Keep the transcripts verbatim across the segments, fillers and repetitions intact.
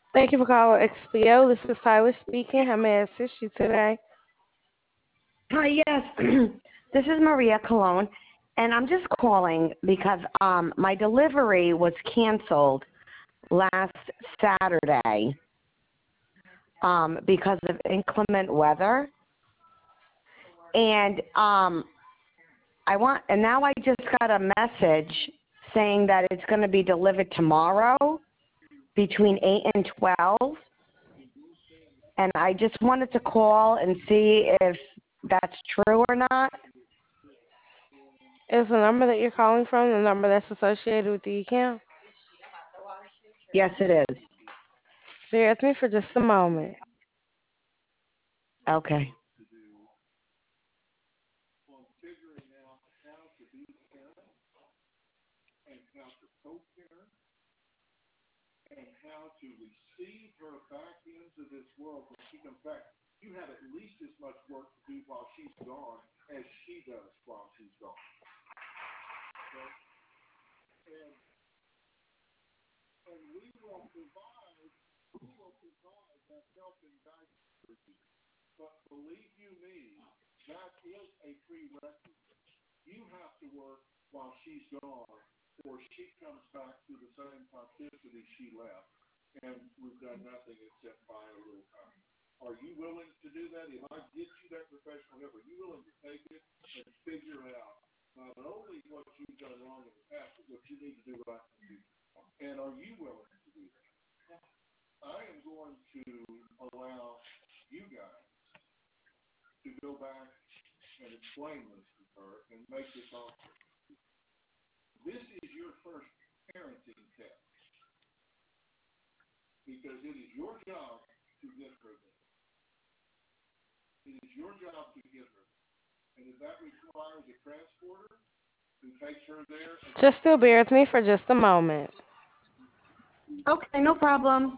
Thank you for calling X P O. This is Tyler speaking. How may I assist you today? Hi, yes. This is Maria Colon, and I'm just calling because um, my delivery was canceled last Saturday um, because of inclement weather. And um, I want, and now I just got a message saying that it's going to be delivered tomorrow between eight and twelve. And I just wanted to call and see if that's true or not. Is the number that you're calling from the number that's associated with the account? Yes, it is. Bear with me for just a moment. Okay. Just still bear with me for just a moment. Okay, no problem.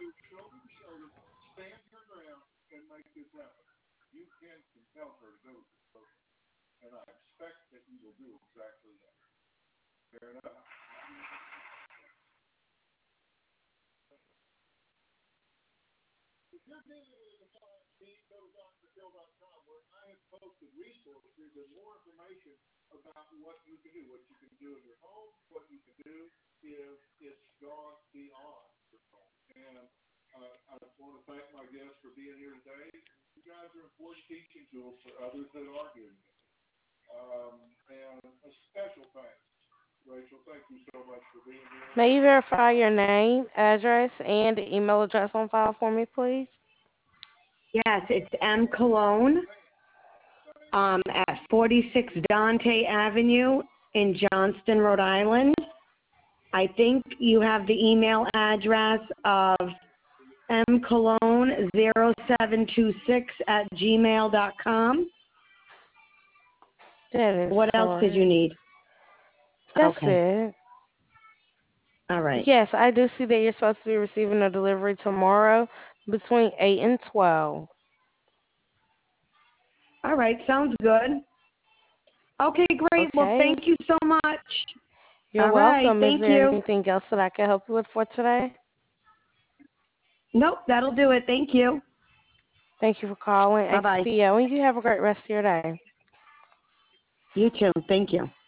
May you verify your name, address, and email address on file for me, please? Yes, it's M. Cologne um, at forty-six Dante Avenue in Johnston, Rhode Island. I think you have the email address of mcologne zero seven two six at gmail dot com. That is What else did correct. you need? That's Okay. it. All right. Yes, I do see that you're supposed to be receiving a delivery tomorrow between eight and twelve. All right. Sounds good. Okay, great. Well, Okay. thank you so much. You're All right. welcome. Is Thank there you. anything else that I can help you with for today? Nope, that'll do it. Thank you. Thank you for calling Bye-bye. X P O, and you have a great rest of your day. You too. Thank you.